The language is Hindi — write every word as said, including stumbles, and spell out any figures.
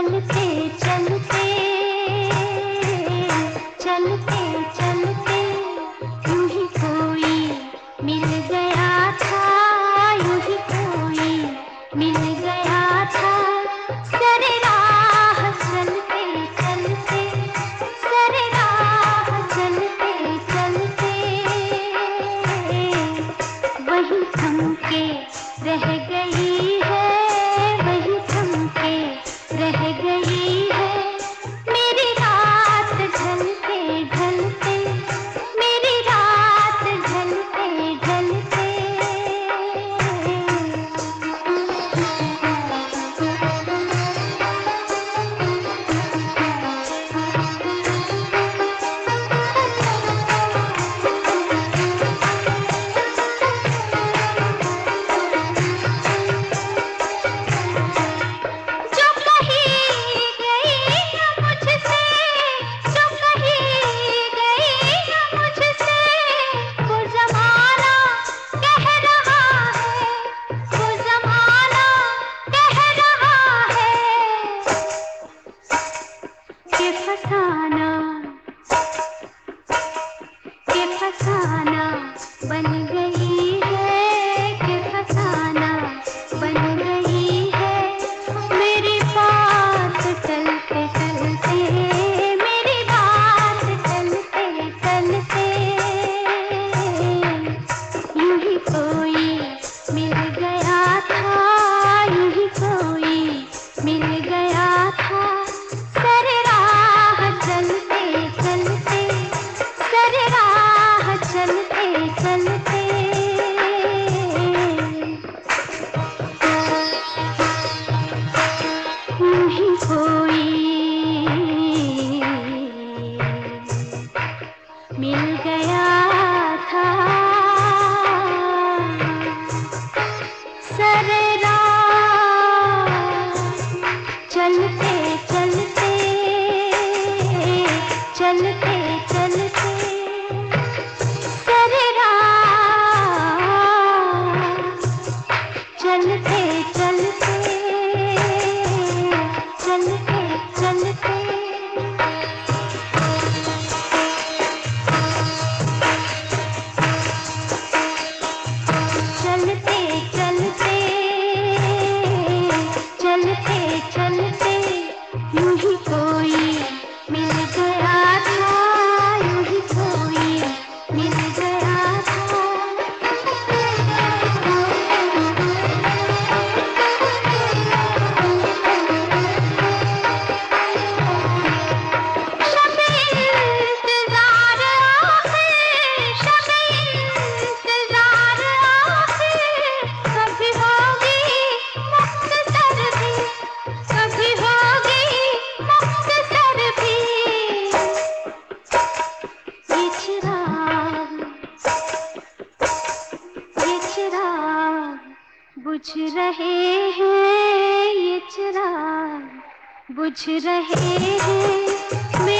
चलते चलते चलते चलते यूं ही कोई मिल गया था, यूं ही कोई मिल गया था। सरे राह चलते चलते, सरे राह चलते चलते वही थम के रह गई है, वही थम के रह गई है। मेरी रात ढलते ढलते, मेरी रात ढलते ढलते। जो कहीं गई न मुझसे, जो कहीं गई न मुझसे, वो ज़माना कह रहा है, वो ज़माना कह रहा है कि फसाना, कि फसाना बन गई है, कि फसाना बन गई है। मेरी बात टलते टलते, मेरी बात टलते टलते यूं ही कोई मिल गया था, यूं ही कोई मिल गया था। सरे राह चलते चलते, सरे राह चलते चलते यूं ही कोई मिल गया था। सरे राह चलते चलते, चलते चलते सरे राह चलते चलते, चलते चलते। चलते चलते, चलते चलते यूं ही कोई मिल गया था, यूं ही कोई मिल गया था। शब इंतज़ार आखिर, शब इंतज़ार आखिर, कभी होगी मुख्तसर भी, कभी होगी मुख्तसर भी। ये चिराग, ये चिराग बुझ रहे हैं, ये चिराग बुझ रहे हैं।